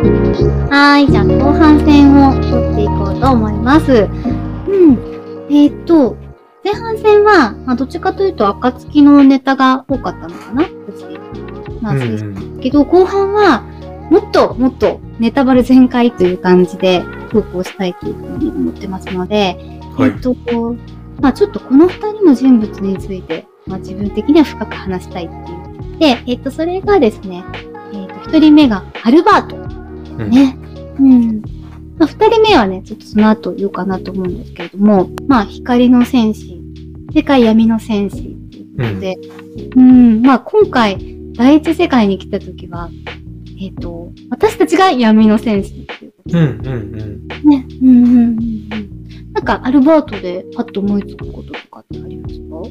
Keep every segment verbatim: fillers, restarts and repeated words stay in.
はい、じゃあ後半戦を取っていこうと思います。うん。えーっと、前半戦は、まあ、どっちかというと、暁のネタが多かったのかな私。まあ、そうですけど、後半は、もっともっとネタバレ全開という感じで投稿したいというふうに思ってますので、はい、えっと、まあちょっとこの二人の人物について、まあ自分的には深く話したいっていう。で、えっと、それがですね、えっと、一人目がアルバート。ね。うん。うん、まあ二人目はね、ちょっとその後言おうかなと思うんですけれども、まあ光の戦士、世界闇の戦士っていうことで、うん、うんまあ今回、第一世界に来た時は、えっと、私たちが闇の戦士っていうこと。 うんうんうん。 ね。うんうんうん。なんか、アルバートでパッと思いつくこととかってありますか？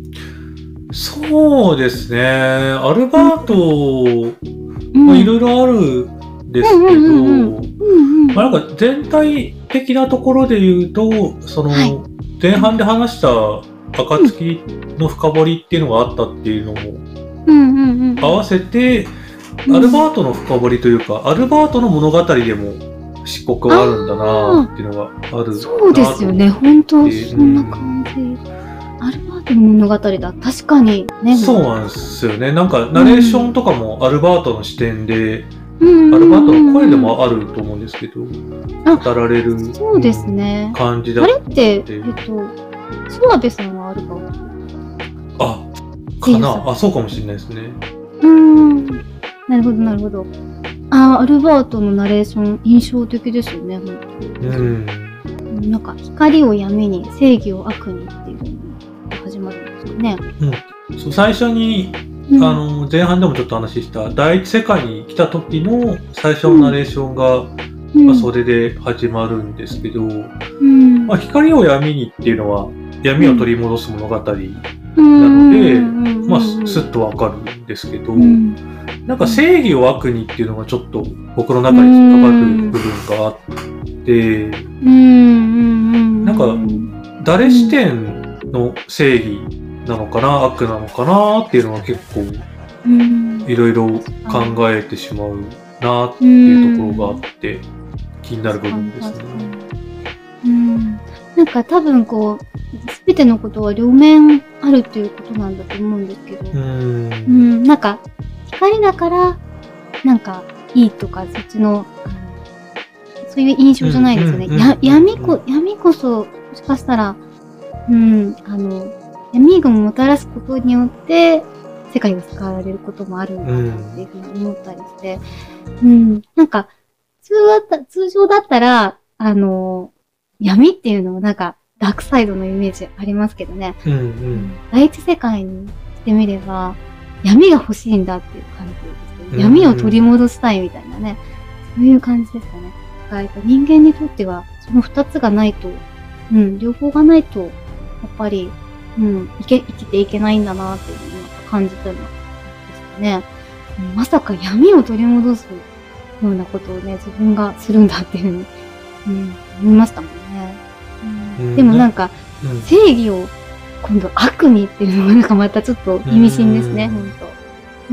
そうですね。アルバート、うん、まあいろいろあるんですけど、まあなんか全体的なところで言うと、その、はい、前半で話した暁の深掘りっていうのがあったっていうのも、合わせて、アルバートの深掘りというか、アルバートの物語でも漆黒があるんだなっていうのがある。 そうですよね、本当そんな感じ。アルバートの物語だ、確かにね。 そうなんですよね。なんかナレーションとかもアルバートの視点で、うん、アルバートの声でもあると思うんですけど、語られるそうですね感じだって。 あれって、えっと、諏訪部さんはアルバートあ、かなあ、そうかもしれないですね。 うーん。なるほど、なるほど。ああ、アルバートのナレーション、印象的ですよね、本当に。うん。なんか、光を闇に、正義を悪にっていう風に始まるんですかね。 うん。そう、最初に、うん、あの、前半でもちょっと話した、第一世界に来た時の最初のナレーションが、うんまあ、それで始まるんですけど、うんまあ、光を闇にっていうのは、闇を取り戻す物語なので、まあ、すっとわかるんですけど、うんなんか正義を悪にっていうのがちょっと僕の中に引っかかる部分があって、なんか誰視点の正義なのかな、悪なのかなっていうのは結構いろいろ考えてしまうなっていうところがあって気になる部分ですね。 うんなんか多分こう、すべてのことは両面あるっていうことなんだと思うんですけど、うんうんなんか光だから、なんか、いいとか、そっちの、そういう印象じゃないですよね。や、闇こ、闇こそ、もしかしたら、うん、あの、闇がもたらすことによって、世界が救われることもあるんだなっていうふうに思ったりして、うん、なんか、通だった、通常だったら、あの、闇っていうのはなんか、ダークサイドのイメージありますけどね。うんうん、第一世界にしてみれば、闇が欲しいんだっていう感じですね。闇を取り戻したいみたいなね。そういう感じですかね。だから人間にとっては、その二つがないと、うん、両方がないと、やっぱり、うん、生き、生きていけないんだなっていうのを感じたのですね。まさか闇を取り戻すようなことをね、自分がするんだっていうふうに、うん、思いましたもんね。うん、でもなんか、うん、正義を今度悪にっていうのがなんかまたちょっと意味深ですね、ほんと。うん。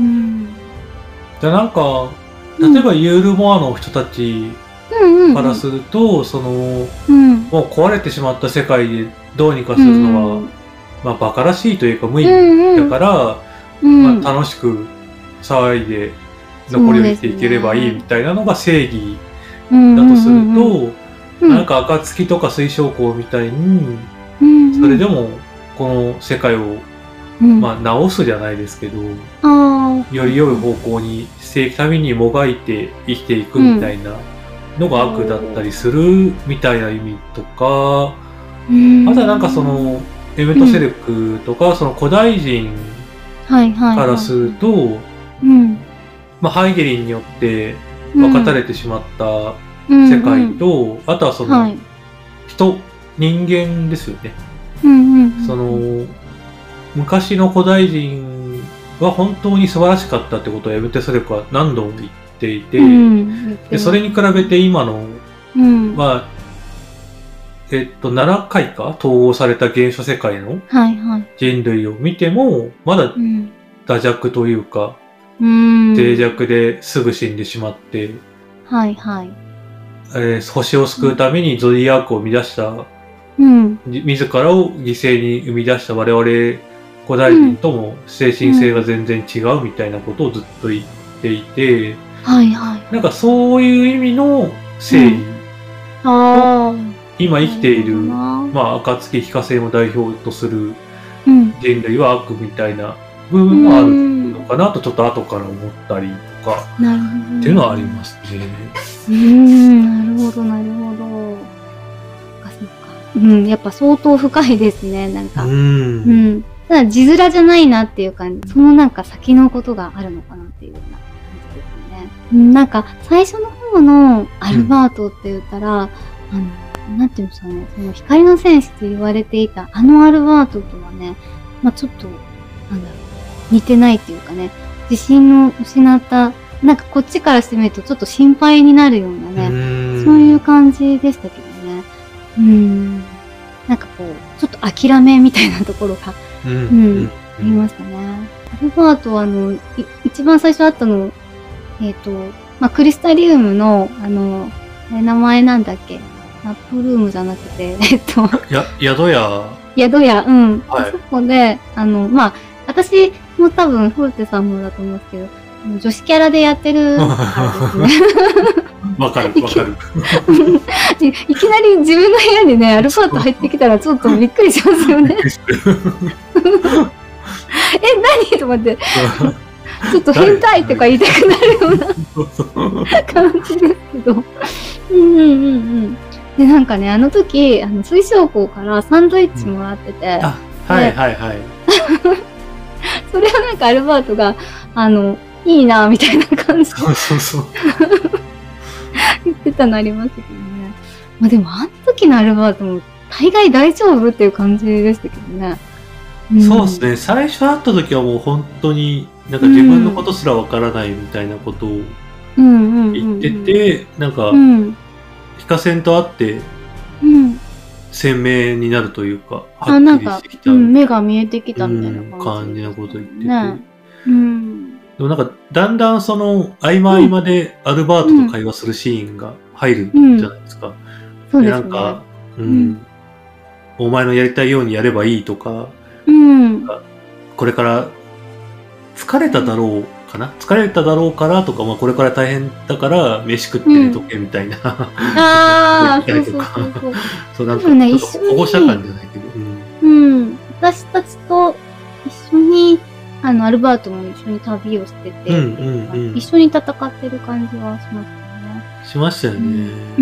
じゃあなんか、例えばユールモアの人たちからすると、その、うん、もう壊れてしまった世界でどうにかするのは、うん、まあ馬鹿らしいというか無理だから、うん、まあ、楽しく騒いで残りを生きていければいいみたいなのが正義だとすると、なんか暁とか水晶光みたいに、それでもこの世界を、うん、まあ直すじゃないですけど、より良い方向にしていくためにもがいて生きていくみたいなのが悪だったりするみたいな意味とか、うん、あとはなんかそのエメトセレクとか、うん、その古代人からすると、まあハイゲリンによって分かたれてしまった世界と、うん、あとはその、はい、人、人間ですよね。その昔の古代人は本当に素晴らしかったってことをエメトセレクは何度も言っていて、うん、でそれに比べて今の、うん、まあえっとななかいか統合された原初世界の人類を見てもまだ惰弱というか、うん、脆弱ですぐ死んでしまってはいはい。 えー、星を救うためにゾディアークを生み出した、 うん、 自らを犠牲に生み出した我々古代人とも精神性が全然違うみたいなことをずっと言っていて、うん、 はいはい。 なんかそういう意味の正義、うん、あ今生きている、まあ、暁非化性を代表とする人類は悪みたいな部分もあるのかなとちょっと後から思ったりとか、うん、っていうのはありますね。 うーん、なるほどなるほど。そっかそっか。うん、やっぱ相当深いですね、なんか。うん。うん。ただ字面じゃないなっていう感じ、そのなんか先のことがあるのかなっていうような感じですね。うん、なんか最初の方のアルバートって言ったら、うん、あの、なんていうんですかね、その光の戦士と言われていたあのアルバートとはね、まあちょっと、なんだろう、似てないっていうかね、自信を失った、なんかこっちからしてみるとちょっと心配になるようなね、そういう感じでしたけどね。うーん。なんかこう、ちょっと諦めみたいなところが、うん、うん、ありましたね。アルバートはあの、一番最初あったの、えっと、まあ、クリスタリウムの、あの、名前なんだっけ、ナップルームじゃなくて、えっと。 や、宿屋。 宿屋、うん。はい、そこで、あの、まあ、私も多分、フォルテさんもだと思うんですけど、女子キャラでやってるからですね。 わかる、わかる。 いきなり自分の部屋にね、アルバート入ってきたらちょっとびっくりしますよね。え、何と思って。ちょっと変態とか言いたくなるような感じですけど。うんうんうんうん。で、なんかね、あの時、あの、水晶校からサンドイッチもらってて。うん、あ、 はいはいはい。 それをなんかアルバートが、あの、いいなみたいな感じでそうそうそう言ってたのありますけどね。まあでもあの時のアルバートも大概大丈夫っていう感じでしたけどね。 うん、そうですね。最初会った時はもう本当になんか自分のことすらわからないみたいなことを言ってて、なんか、うん、非化線と会って、うん、鮮明になるというか、 はっきりしてきた、うん、目が見えてきたみたいな感じ、 うん、感じのこと言ってて。ね、うん、でもなんか、だんだんその、合間合間でアルバートと会話するシーンが入るじゃないですか。うんうん、そうですね。で、なんか、うん、うん、お前のやりたいようにやればいいとか、うん、これから疲れただろうかな、疲れただろうからとか、まあこれから大変だから飯食って寝とけみたいな。うん、 ああ、そうそうそうそう。 そうなんか、ね、ちょっと保護者感じゃないけど。 うん。うん、私たちと一緒に、あの、アルバートも一緒に旅をしてて、うんうんうん、一緒に戦ってる感じはしますよね。 しましたよね。 うん。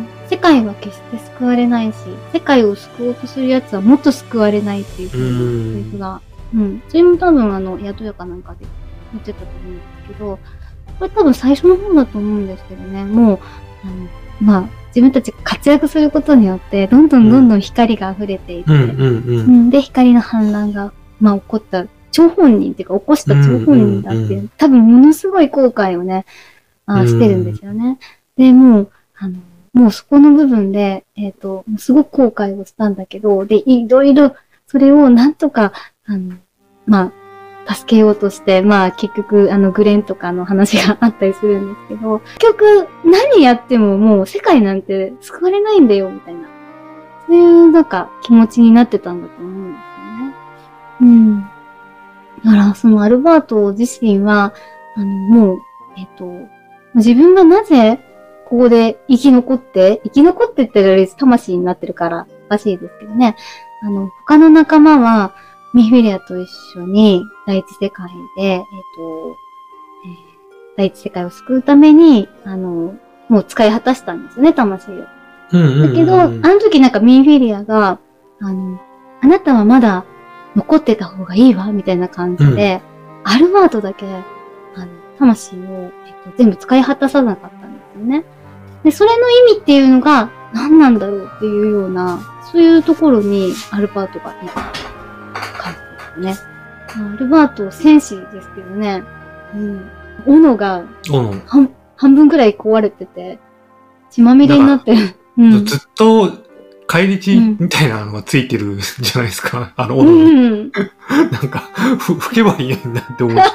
世界は決して救われないし、世界を救おうとする奴はもっと救われないっていうセリフが、うん。それも多分あの、宿屋かなんかで言ってたと思うんですけど、これ多分最初の方だと思うんですけどね、もう、あの、まあ、自分たちが活躍することによって、どんどんどんどん光が溢れていって、うんうんうんうん、で、光の反乱が、まあ、起こった張本人っていうか、起こした張本人だっていう、うんうん、多分ものすごい後悔をね、あしてるんですよね。で、もう、あの、もうそこの部分で、えっと、すごく後悔をしたんだけど、で、いろいろ、それをなんとか、あの、まあ、助けようとして、まあ結局、あの、グレンとかの話があったりするんですけど、結局、何やってももう世界なんて救われないんだよ、みたいな。そういうなんか気持ちになってたんだと思うんですよね。うん。だから、そのアルバート自身は、あの、もう、えっと、自分がなぜ、ここで生き残って、生き残ってって言ったら魂になってるからおかしいですけどね。あの、他の仲間は、ミフィリアと一緒に第一世界で、えっと、えー、第一世界を救うために、あの、もう使い果たしたんですよね、魂を。うんうんうんうん、だけど、あの時なんかミフィリアが、あの、あなたはまだ残ってた方がいいわ、みたいな感じで、うん、アルバートだけ、あの、魂を、えっと、全部使い果たさなかったんですよね。で、それの意味っていうのが何なんだろうっていうような、そういうところにアルバートがいた感じですね。アルバート戦士ですけどね、うん。斧が半、半分くらい壊れてて、血まみれになってる。 うん、ずっと返り血みたいなのがついてるじゃないですか。あの、斧に。うん、なんか、ふ、吹けばいいんだって思って。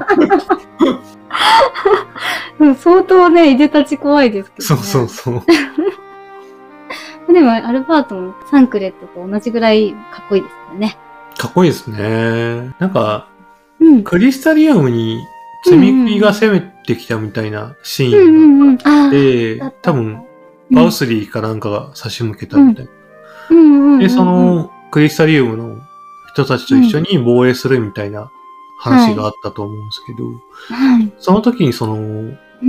相当ね、いでたち怖いですけどね。 そうそうそう。 でも、アルバートもサンクレットと同じぐらいかっこいいですよね。 かっこいいですね。なんか、うん、クリスタリウムに積み木が攻めてきたみたいなシーンがあって、多分、バウスリーかなんかが差し向けたみたいな。で、そのクリスタリウムの人たちと一緒に防衛するみたいな話があったと思うんですけど、はい、その時にその、うん、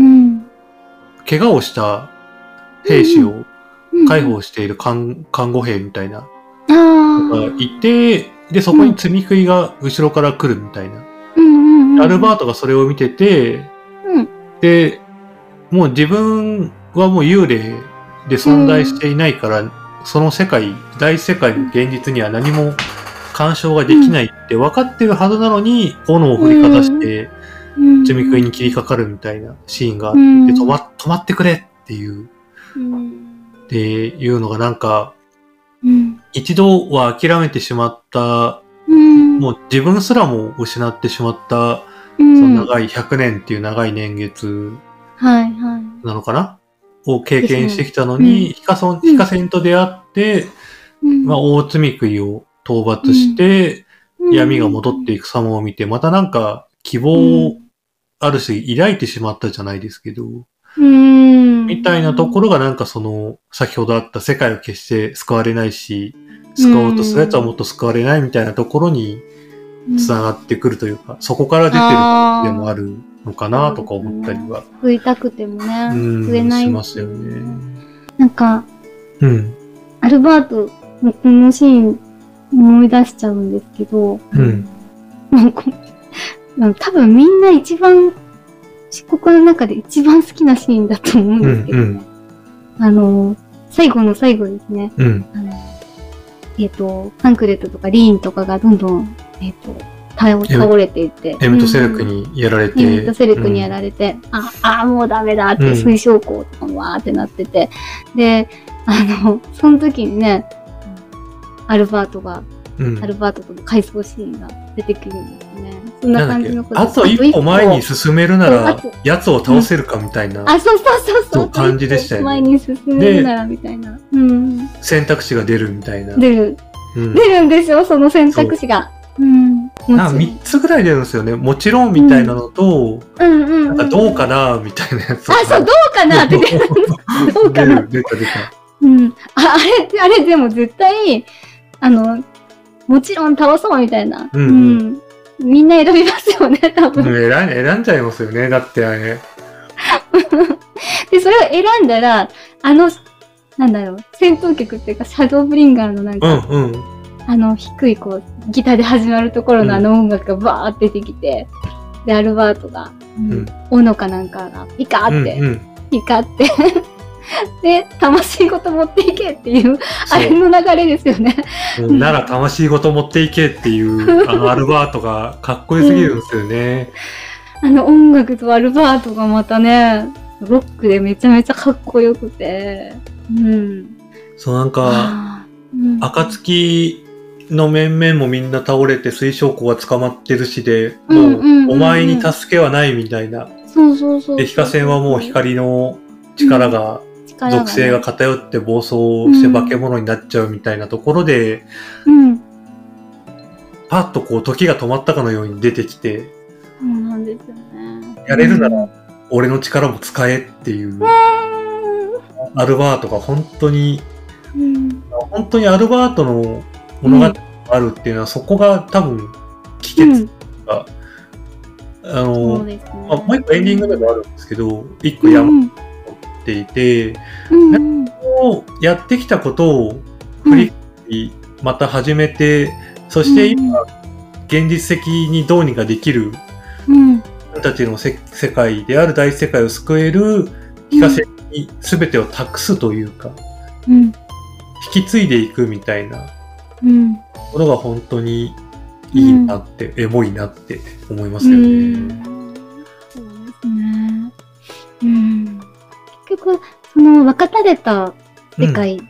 怪我をした兵士を介抱している看護兵みたいなのがいて、で、そこに積み食いが後ろから来るみたいな。アルバートがそれを見てて、うん、で、もう自分はもう幽霊で存在していないから、うん、その世界、大世界の現実には何も干渉ができないって分かってるはずなのに、斧を振りかざして、積み食いに切りかかるみたいなシーンがあって、止ま、止まってくれっていう、っていうのがなんか、一度は諦めてしまった、もう自分すらも失ってしまった、その長いひゃくねんっていう長い年月なのかな、を経験してきたのに、ヒカソン、ヒカセンと出会って、まあ大積み食いを討伐して、闇が戻っていく様を見て、またなんか希望をある種抱いてしまったじゃないですけど、みたいなところがなんかその、先ほどあった世界は決して救われないし、救おうとするやつはもっと救われないみたいなところに繋がってくるというか、そこから出てるでもあるのかなとか思ったりは。 救いたくてもね、救えない。 しますよね。 なんか、うん。アルバートのこのシーン思い出しちゃうんですけど、うん。なんか、多分みんな一番、漆黒の中で一番好きなシーンだと思うんですけどね。うんうん、あの、最後の最後ですね。うん、あのえっ、ー、と、サンクレットとかリーンとかがどんどん、えっ、ー、と、倒, 倒れていって。 エムトセレクにやられて。 エムトセレクにやられて、うん、あ、あ、もうダメだって、水晶光とかもわーってなってて。で、あの、その時にね、アルバートが、うん、アルバートとの回想シーンが出てくるんですね。そんな感じのこと。 あと一歩前に進めるなら、奴を倒せるかみたいな。 あ、そうそうそうそう。 感じでしたよね。 前に進めるならみたいな。うん。 選択肢が出るみたいな。 出る。うん、出るんですよ、その選択肢が。うん。 なんかみっつぐらい出るんですよね。もちろんみたいなのと、うん、うんうんうん。なんかどうかなみたいなやつ。 あ、そう、どうかなって出る。どうかな。 出た出た。 うん。あ、あれ、あれでも絶対、あの、もちろん倒そうみたいな。うん、うん。みんな選びますよね、多分。 うん、選ん、選んじゃいますよね、だってあれ。 で、それを選んだら、あの、なんだろう、戦闘曲っていうか、シャドーブリンガーのなんか、うんうん、あの、低いこう、ギターで始まるところのあの音楽がバーって出てきて、うん、で、アルバートが、うん、斧かなんかが、ピカーって、うんうん、ピカって、で、魂ごと持っていけっていう、あれの流れですよね。 なら魂ごと持っていけっていう、あのアルバートがかっこよすぎるんですよね。 うん、あの音楽とアルバートがまたね、ロックでめちゃめちゃかっこよくて。うん。 そうなんか、うん、暁の面々もみんな倒れて水晶湖が捕まってるしで、もうお前に助けはないみたいな。 そうそうそう。 で、ヒカセンはもう光の力が、うん、属性が偏って暴走して化け物になっちゃうみたいなところで、うん、パッとこう時が止まったかのように出てきて、 そうなんですよね。 やれるなら俺の力も使えっていう、うん、アルバートが本当に、うん、本当にアルバートの物語があるっていうのは、うん、そこが多分帰結が、うん、あの、ね、まあ、もう一個エンディングでもあるんですけど、一個山、うんていて、うん、やってきたことを振り返り、うん、また始めて、そして今、うん、現実的にどうにかできる、うん、自分たちのせ世界である大世界を救えるヒカセンに全てを託すというか、うん、引き継いでいくみたいなものが本当にいいなって、うん、エモいなって思いますよね。うん、そうですね。 うん、結局その分かたれた世界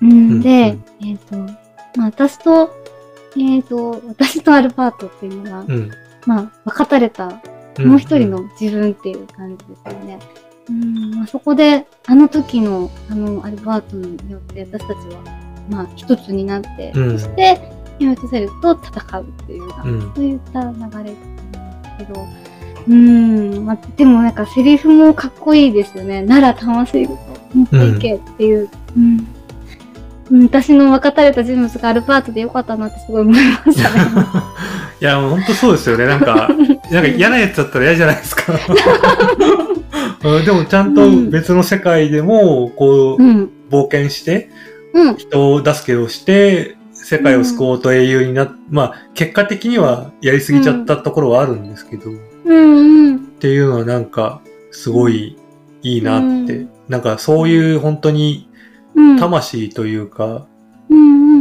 うん、で、うん、えっ、ー、と、まあ私と、えっ、ー、と、私とアルバートっていうのは、うん、まあ分かたれた、もう一人の自分っていう感じですよね。うん、うん、まあ、そこで、あの時の、あの、アルバートによって私たちは、まあ一つになって、うん、そして、ヒメトセルと戦うっていうような、うん、そういった流れだと思うんですけど、うーん、まあ、でもなんかセリフもかっこいいですよね。なら魂ごと持っていけっていう。うんうん、私の分かたれた人物がアルバートでよかったなってすごい思いましたね。 いや、もう本当そうですよね。なんか、なんか嫌なやつだったら嫌じゃないですか。でもちゃんと別の世界でも、こう、うん、冒険して、うん、人を助けをして、世界を救おうと英雄になっ、うん、まあ、結果的にはやりすぎちゃったところはあるんですけど、うんうん、っていうのはなんか、すごいいいなって、うん、なんかそういう本当に、魂というか、うん、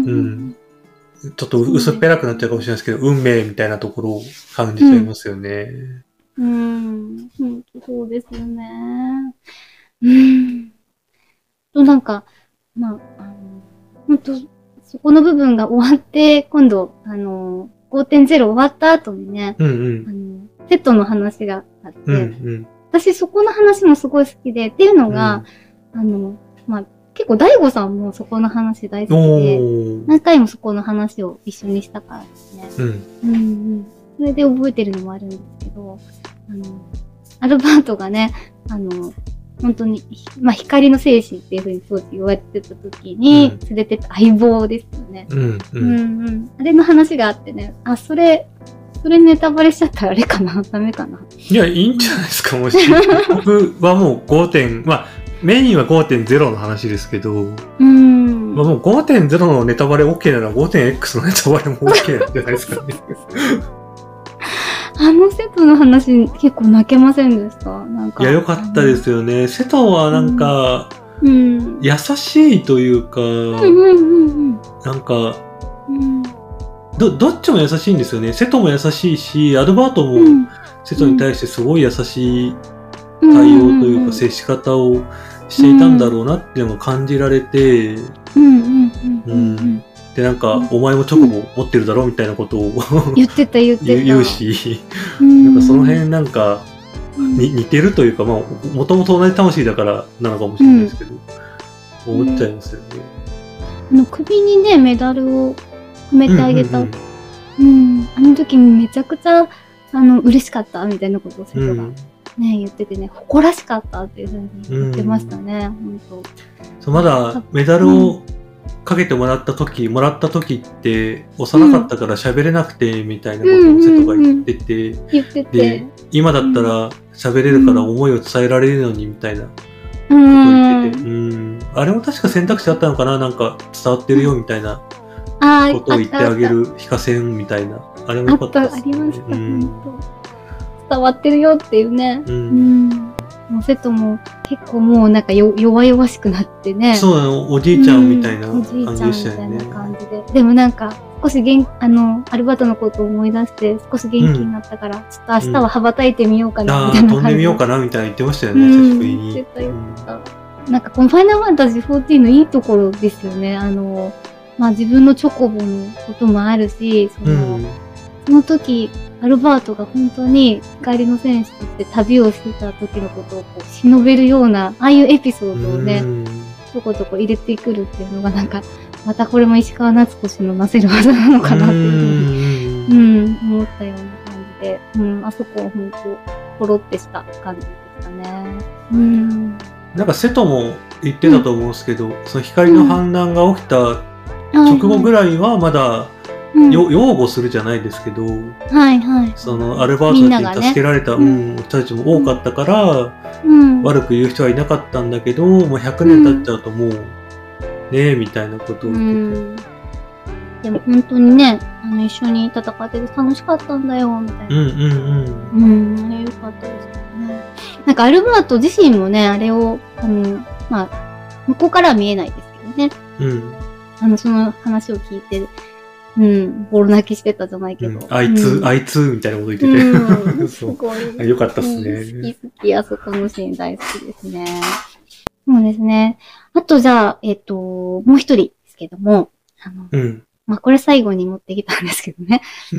うん、ちょっと薄っぺらくなっちゃうかもしれないですけど、運命みたいなところを感じちゃいますよね。 うん、うん、そうですよね。うん。となんか、まあ、あの、本当そこの部分が終わって、今度、あの、ごてんゼロ 終わった後にね、うんうん、あのセットの話があって、うんうん、私そこの話もすごい好きで、っていうのが、うん、あの、まあ、結構大悟さんもそこの話大好きで、何回もそこの話を一緒にしたからですね。うん。うんうん。それで覚えてるのもあるんですけど、あの、アルバートがね、あの、本当に、まあ、光の戦士っていう風に当時言われてた時に、連れてた相棒ですよね。うん、うん。うんうん。あれの話があってね、あ、それ、それネタバレしちゃったらあれかなダメかな。 いや、いいんじゃないですか、もし。僕はもうごてん、まあ、メインは ごてんゼロ の話ですけど、うん。まあ、もう ごてんゼロ のネタバレ OK なら ごてんエックス のネタバレも OK なんじゃないですかね。 あのセトの話結構泣けませんでしたなんか。 いや、よかったですよね。セトはなんか、うん、優しいというか、うんうんうんうん、なんか、うん、ど、どっちも優しいんですよね。セトも優しいし、アルバートもセトに対してすごい優しい対応というか接し方をしていたんだろうなっていうのを感じられて、で、なんか、うん、お前もチョコボ持ってるだろみたいなことを言ってた言ってた言うし、なんかその辺なんか、に似てるというか、まあ、もともと同じ魂だからなのかもしれないですけど、うん、思っちゃいますよね。 あの首にね、メダルをはめてあげた。うん、うんうん、あの時めちゃくちゃ、あの、嬉しかったみたいなことを生徒がね、言っててね、誇らしかったっていうふうに言ってましたね、本当。 そう、まだメダルをかけてもらった時、もらった時って、幼かったから喋れなくて、みたいなことを生徒が言ってて、 言ってて。 で、今だったら喋れるから思いを伝えられるのに、みたいなことを言ってて、うん。あれも確か選択肢あったのかななんか伝わってるよ、みたいなことを言ってあげる、非課線みたいな。あれもよかったですね。 あった、ありました、本当。伝わってるよっていうね。うん。もうセトも結構もうなんかよ弱々しくなってね。 そうなの、おじいちゃんみたいな感じでしたよね。 おじいちゃんみたいな感じで。でもなんか少し元あのアルバートのことを思い出して少し元気になったから、うん、ちょっと明日は羽ばたいてみようかなみたいな感じで、うん、 飛んでみようかなみたいな言ってましたよね、久しぶりに。 言ってた言ってた。なんかこのファイナルファンタジーフォーティーンのいいところですよね。あのまあ自分のチョコボのこともあるし、その、うん、その時。アルバートが本当に光の戦士として旅をしてた時のことをこう忍べるような、ああいうエピソードをね、ちょこちょこ入れてくるっていうのがなんか、またこれも石川夏子氏のなせる技なのかなっていうふうに、うん、思ったような感じで、うん、あそこは本当、ポロってした感じでしたね。うん。 なんか瀬戸も言ってたと思うんですけど、うん、その光の反乱が起きた直後ぐらいはまだ、うん、擁護するじゃないですけど、 はいはい、 そのアルバートたちに助けられた、ね、うん、人たちも多かったから、うん、悪く言う人はいなかったんだけど、もうひゃくねん経っちゃうともう、うん、ねえみたいなことを言ってて、うん、 でも本当にね、あの一緒に戦ってて楽しかったんだよみたいな、うんうんうん、うん、あれ良かったですよね。なんかアルバート自身もね、あれをあのまあ向こうからは見えないですけどね、うん、あのその話を聞いて。うん、ボロ泣きしてたじゃないけど。うん、 あいつ、うん、あいつみたいなこと言ってて。うん、すごい。よかったっすね。 好き好き、あそこのシーン大好きですね。うそうですね。あとじゃあ、えっと、もう一人ですけども、あの、 うん。 まあ、これ最後に持ってきたんですけどね。 うん。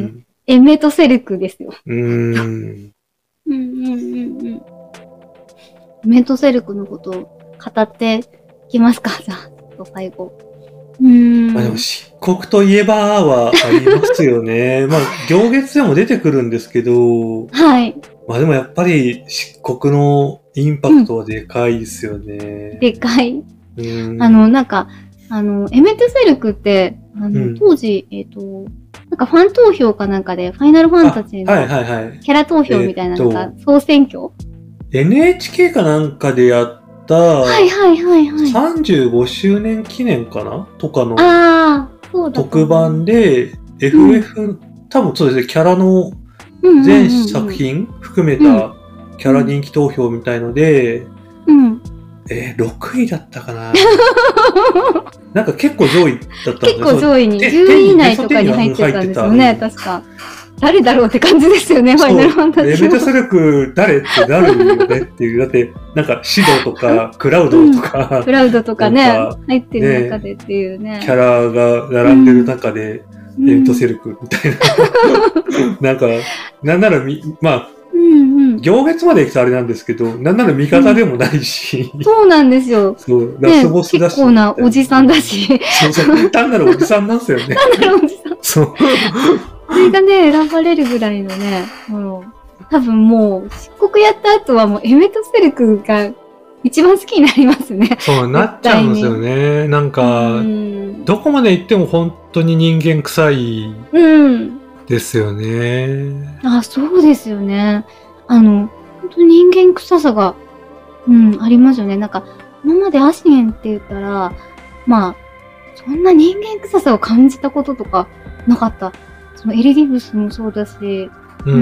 ねエメトセルクですよ。 うん。うんうんうんうんうん。エメトセルクのことを語っていきますか、じゃあ、ちょっと最後。うーん。 まあでも、漆黒といえばはありますよね。まあ、行月でも出てくるんですけど、 はい。 まあでもやっぱり漆黒のインパクトはでかいですよね。 うん、でかい。 うん。 あの、なんか、あの、エメトセルクって、あの、うん、当時、えっ、ー、と、なんかファン投票かなんかで、ファイナルファンタジーのキャラ投票みたいなのが、総選挙、 エヌエイチケー かなんかでやった、はいはいはいはい。さんじゅうごしゅうねん記念かなとかの特番で エフエフ、うん、多分そうですね、キャラの全作品含めたキャラ人気投票みたいので、うん、えー、ろくいだったかななんか結構上位だったんですよ。 結構上位に、じゅうい以内とかに入ってたんですよね、確か。誰だろうって感じですよね、ファイナルファンタジー。 エメトセルク誰ってなるよねっていう。だって、なんか、シドとか、クラウドとか、 うん、クラウドとかね、入ってる中でっていうね。 キャラが並んでる中で、うん、エメトセルクみたいな。なんか、なんならみ、まあ、うんうん、行月まで行くとあれなんですけど、なんなら味方でもないし。 うん、そうなんですよ。 そう、ラスボスだし、 ね。結構なおじさんだし。 そうそう、単なるおじさんなんですよね。 単なるおじさん。 そう。 それがね、選ばれるぐらいのね、もう、多分もう、漆黒やった後はもうエメトセルクが一番好きになりますね。 そうなっちゃうんですよね。なんか、どこまで行っても本当に人間臭いですよね。 うん、あ、そうですよね。あの、本当に人間臭さが、うん、ありますよね。なんか、今までアシエンって言ったら、まあ、そんな人間臭さを感じたこととかなかった。そのエリディブスもそうだし、うん、うん、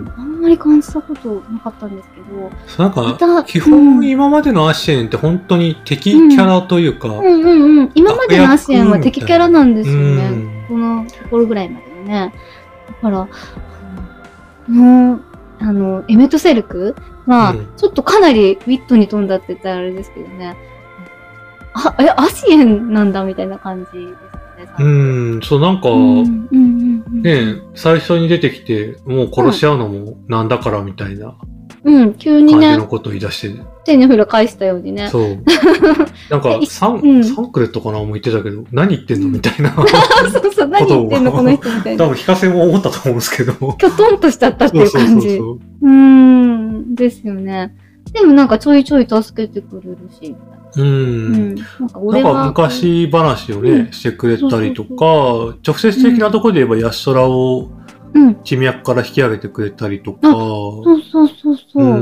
あんまり感じたことなかったんですけど。 なんか、ま、基本、うん、今までのアシエンって本当に敵キャラというか、うん、 うんうんうん今までのアシエンは敵キャラなんですよね。うん、このところぐらいまでのね。だから、もう、あの、エメトセルクは、うん、ちょっとかなりウィットに富んだって言ったらあれですけどね。あ、え、アシエンなんだみたいな感じです。 うん、そう、なんか、うんうんうん、ね最初に出てきて、もう殺し合うのもなんだからみたいな。 うん、急にね。 感じのことを言い出して。 手に裏返したようにね。 そう。なんか、サン、うん、サンクレットかなも言ってたけど、何言ってんのみたいな。 そうそう、何言ってんのこの人みたいな。 多分、ヒカセも思ったと思うんですけど。 きょとんとしちゃったっていう感じ。そうそうそうそう。うーん、ですよね。でもなんかちょいちょい助けてくれるし。 うん。うん、なんか俺はなんか昔話をね、うん、してくれたりとか、そうそうそう直接的なところで言えばヤシトラを地脈から引き上げてくれたりとか。うん、 そうそうそうそう、うん。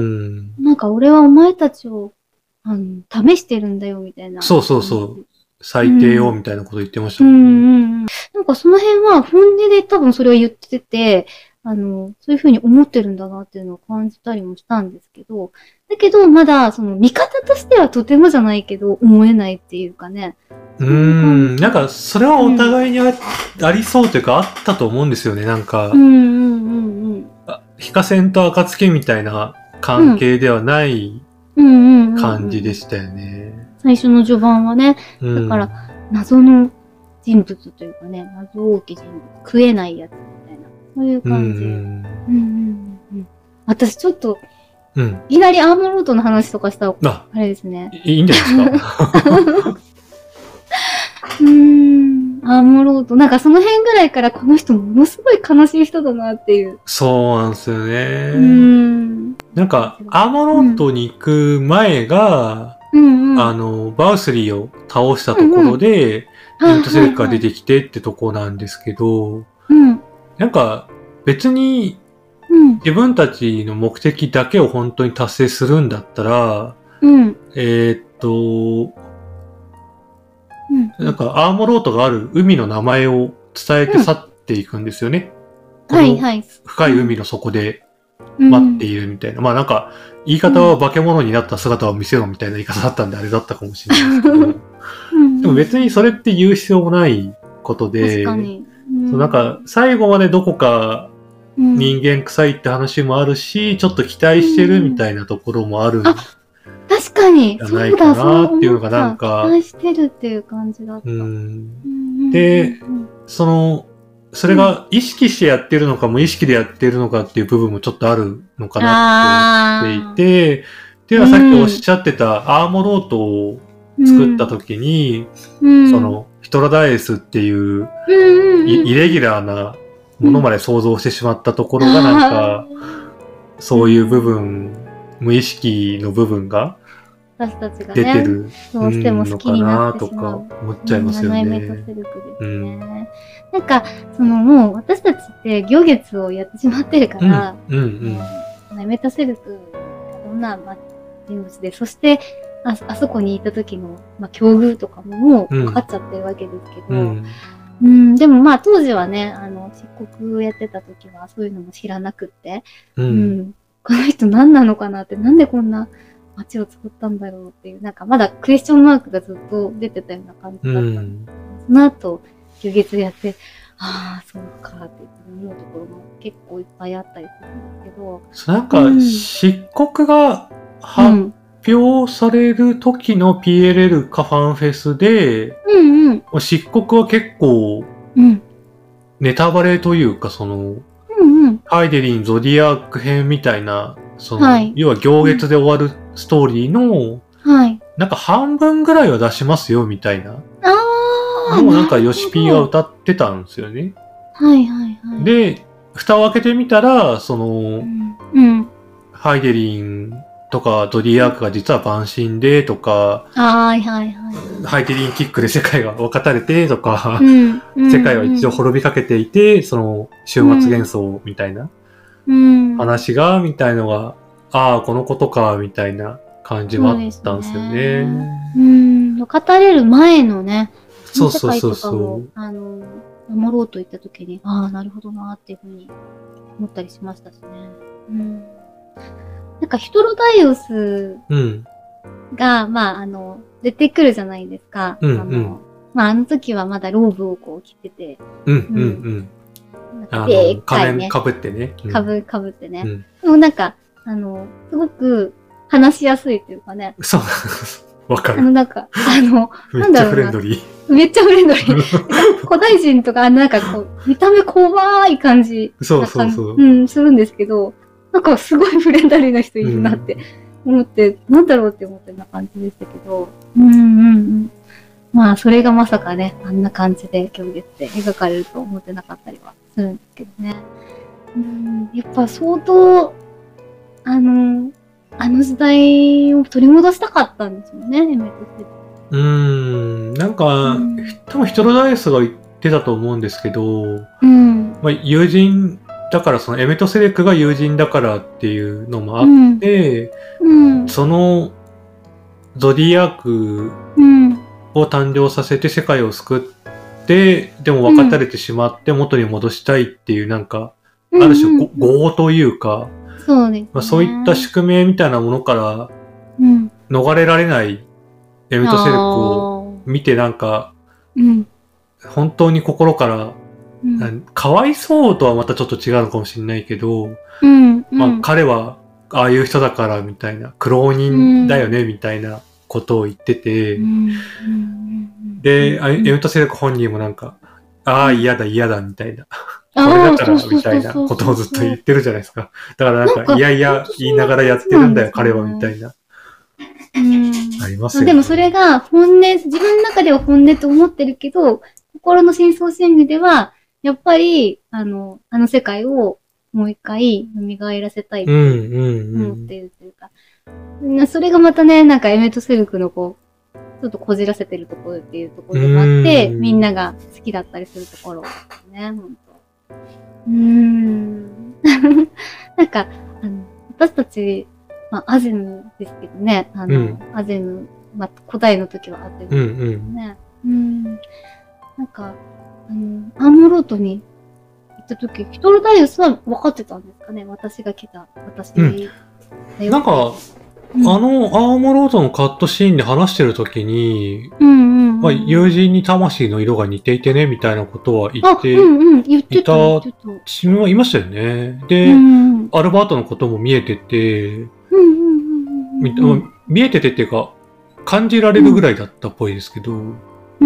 なんか俺はお前たちをあの試してるんだよみたいな。 そうそうそう。最低よみたいなこと言ってましたもんね。 うんうんうん、なんかその辺は本音で多分それを言ってて、あの、そういうふうに思ってるんだなっていうのを感じたりもしたんですけど、だけど、まだ、その、見方としてはとてもじゃないけど、思えないっていうかね。 うーん、なんか、それはお互いに あ,、うん、ありそうというか、あったと思うんですよね、なんか。うんうんうんうん。ヒカセンと暁みたいな関係ではない感じでしたよね。 最初の序盤はね。だから、謎の人物というかね、謎多き人物、食えないやつみたいな。そういう感じ。うんうんうんうん、私ちょっと、うん、いきなりアーモロードの話とかしたら、あれですね。 いいんじゃないですかうーん、アーモロード。なんかその辺ぐらいからこの人ものすごい悲しい人だなっていう。 そうなんですよね。うんなんか、アーモロードに行く前が、うんうん、あの、バウスリーを倒したところで、エメトセルクが出てきてってとこなんですけど、うん、なんか別に自分たちの目的だけを本当に達成するんだったら、うん、えー、っと、うん、なんかアーモロートがある海の名前を伝えて去っていくんですよね。うん、はいはい。深い海の底で待っているみたいな。うん、まあなんか言い方は化け物になった姿を見せろみたいな言い方だったんであれだったかもしれないですけど。うん、でも別にそれって言う必要もないことで、確かに。うん、そうなんか最後までどこか人間臭いって話もあるし、ちょっと期待してるみたいなところもある。うん、 あ、確確かに。 じゃないかなっていうのがなんか。 期待してるっていう感じだった。うん。で、その、それが意識してやってるのか無意識でやってるのかっていう部分もちょっとあるのかなって思っていて、ではさっきおっしゃってたアーモロートを作った時に、うん、その、ヒトラダイスっていう、うん、イ, イレギュラーなものまで想像してしまったところがなんか、うん、そういう部分、無意識の部分が私たちが出てるどうしても好きになってしまうのかなとか思っちゃいますよね。 ナイメトセルクですね。うん、なんか、そのもう私たちって行月をやってしまってるから、 うんうんうん、 ナイメトセルクどんな人物で、そしてあ、あそこにいた時の、まあ、境遇とかももう分かっちゃってるわけですけど、うんうん、でもまあ当時はね、あの、漆黒をやってた時はそういうのも知らなくって、うんうん、この人何なのかなって、なんでこんな街を作ったんだろうっていう、なんかまだクエスチョンマークがずっと出てたような感じだったんです、うん、その後、行月やって、ああ、そうかって思うところも結構いっぱいあったりするんですけど。 なんか、うん、漆黒が発表される時の ピーエルエル カファンフェスで、 うんうん、 漆黒は結構、ネタバレというか、その、 うんうん、 ハイデリン・ゾディアック編みたいな、その、はい、要は行月で終わるストーリーの、 はい、 なんか半分ぐらいは出しますよ、みたいな。 ああ。 もうなんかヨシピーが歌ってたんですよね。 はいはいはい。 で、蓋を開けてみたら、その、 うんうん、 ハイデリンとかドディアークが実は晩神でとか、 はいはいはい。 ハイデリンキックで世界が分かたれてとか、 うんうんうん、 世界は一応滅びかけていて、その終末幻想みたいな話が、みたいのが、ああ、このことか、みたいな感じもあったんですよね。 うん、語れる前のね、 そうそうそうそう。 あの、守ろうと言ったときに、ああ、なるほどなっていうふうに思ったりしましたしね。うん。なんかヒトロダイオスが、うん、まあ、あの、出てくるじゃないですか。 うんうん、 あの、まあ、あの時はまだローブをこう着てて。 うんうんうん。 なんかでっかいね。 仮面かぶってね。 かぶ、かぶってね。うん、でもなんか、あの、すごく話しやすいというかね。 そう。わかる。 あの、なんか、あの、なんだろうな。 めっちゃフレンドリー。 めっちゃフレンドリー。古代人とか、なんかこう、見た目怖い感じ。 そうそうそう。 うん、するんですけど、なんかすごいフレンドリーな人いるなって思って、うん、なんだろうって思ってるような感じでしたけど。うんうんうん。まあ、それがまさかね、あんな感じで行月で描かれると思ってなかったりはするんですけどね。うん、やっぱ相当、あの、あの時代を取り戻したかったんですよね、エメトセルク。 うーん、なんか、うん、多分ヒトロダイスが言ってたと思うんですけど、 うん、 まあ、友人だから、そのエメトセレクが友人だからっていうのもあって、 うんうん、 そのゾディアークを誕生させて世界を救って、でも分かたれてしまって元に戻したいっていう、なんか、ある種、業というか、 そうですね。 まあ、そういった宿命みたいなものから逃れられないエメトセレクを見て、なんか、 うん、 本当に心から、うん、かわいそうとはまたちょっと違うのかもしれないけど、 うんうん、 まあ、彼はああいう人だからみたいな、苦労人だよねみたいなことを言ってて、 うんで、エメトセレク本人もなんか、ああ嫌だ嫌だみたいな。これだからみたいなことをずっと言ってるじゃないですか。だからなんか、いやいや言いながらやってるんだよ、彼はみたいな。 うん、 ありますよね。 でもそれが本音、自分の中では本音と思ってるけど、心の深層心理では、やっぱり、あの、あの世界をもう一回蘇らせたいって思っているというか、うんうんうん、それがまたね、なんかエメトセルクのこう、ちょっとこじらせてるところっていうところもあって、みんなが好きだったりするところですね、ほんと。うーん。なんか、あの、私たち、まあ、アゼヌですけどね、あの、うん、アゼヌ、まあ、古代の時はアゼヌですけどね。うん、うん、なんか、あの、アームロートに行った時、ヒトロダイオスは分かってたんですかね、私が来た、私、うん、 なんか、うん、あの、アームロートのカットシーンで話してる時に、 うんうんうん、 まあ、友人に魂の色が似ていてね、みたいなことは言っていた、 うんうん、言ってたチームはいましたよね。で、うんうん、アルバートのことも見えてて、 うんうんうんうん、 見えててっていうか、感じられるぐらいだったっぽいですけど、 うん。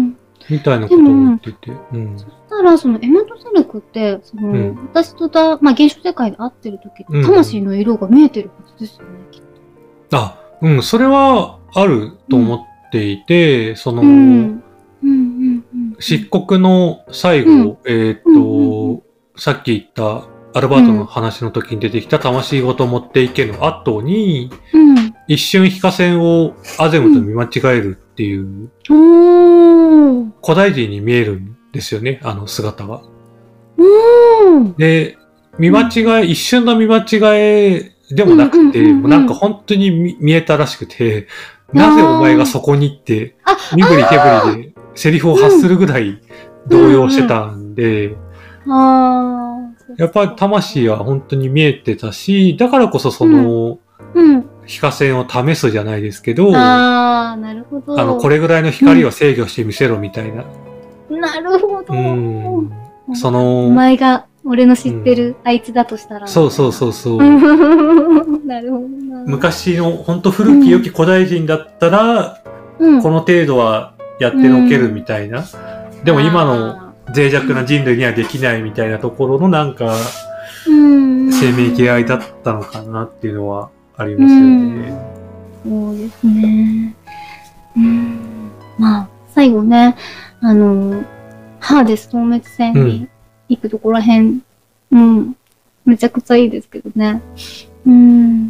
みたいなことを言ってて。うん。 そしたら、そのエメトセレクって、その、うん、私とだ、まあ、現象世界で会ってる時って、魂の色が見えてるはずですよね、きっと。あ、うん、それはあると思っていて、うん、その、うんうんうんうん、漆黒の最後、うん、えっと、うんうんうん、さっき言ったアルバートの話の時に出てきた魂ごと持っていけの後に、うん、一瞬非化線をアゼムと見間違えるっていう、うん、古代人に見えるんですよね、あの姿が。うん、で、見間違え、うん、一瞬の見間違えでもなくて、もうなんか本当に 見, 見えたらしくて、なぜお前がそこにって、身振り手振りでセリフを発するぐらい動揺してたんで、うんうん、やっぱり魂は本当に見えてたし、だからこそその、うんうん、非化線を試すじゃないですけど、 あー、なるほど。 あの、これぐらいの光を制御してみせろみたいな。 うん、なるほど。うん、 その、 お前が俺の知ってるあいつだとしたら、うん。 そうそうそうそう。 なるほどな。 昔の本当古き良き古代人だったら、うん、この程度はやってのけるみたいな。うん、でも今の脆弱な人類にはできないみたいなところのなんか、うん、生命系合いだったのかなっていうのはありますよね。 うん、そうですね。うん、まあ、最後ね、あの、ハーデス透滅戦に行くところらへん、うん、うん、めちゃくちゃいいですけどね。うん、